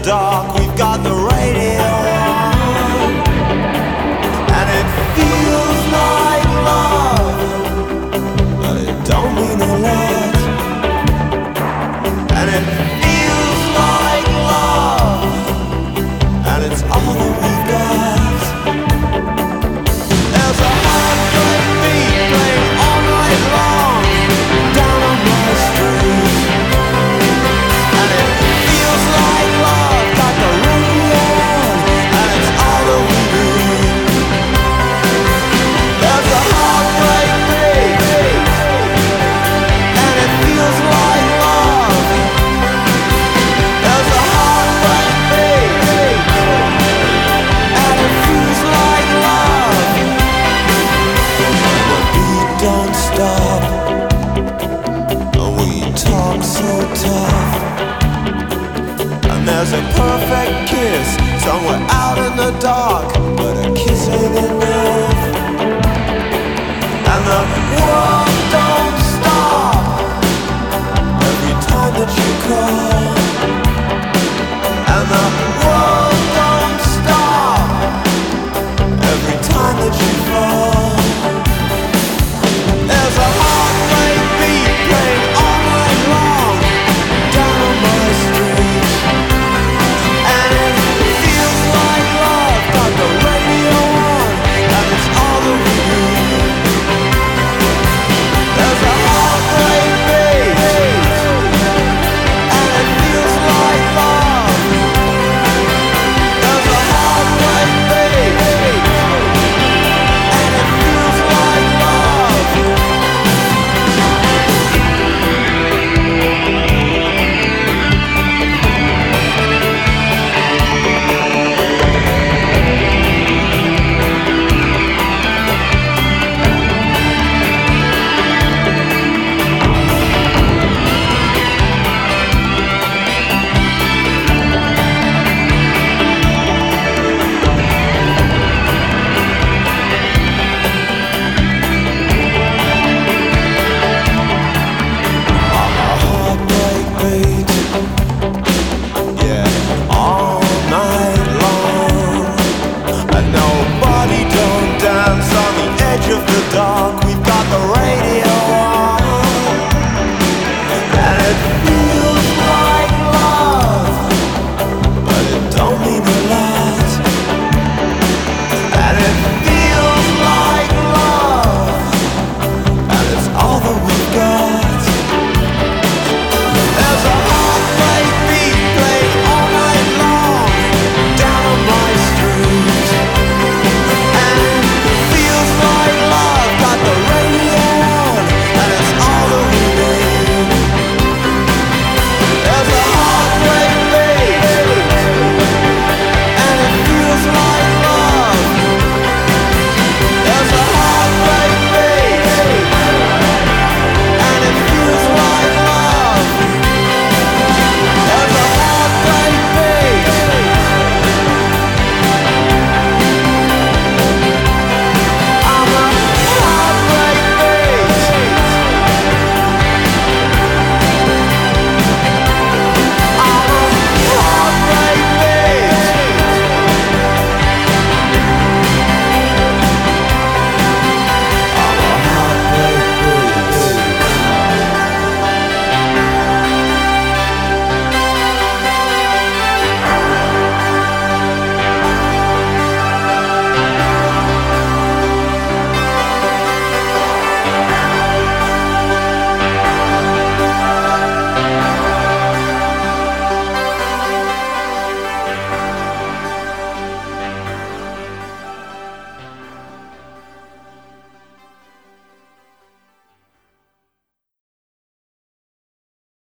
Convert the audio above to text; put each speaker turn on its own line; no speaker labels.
dark, we've got the radio on, and it feels like love, but it don't mean a lot. And it feels like love, and it's all that we've got. There's a heartbreak beat playing all night long down on my street, and it feels like love, got the radio on, and it's all that we need. There's a heartbreak beat, and it feels like love. There's a heartbreak beat, and it feels like love. The beat don't stop, and we talk so tough. And there's a perfect kiss somewhere out in the dark, but a kiss ain't enough. And the world don't stop every time that you call.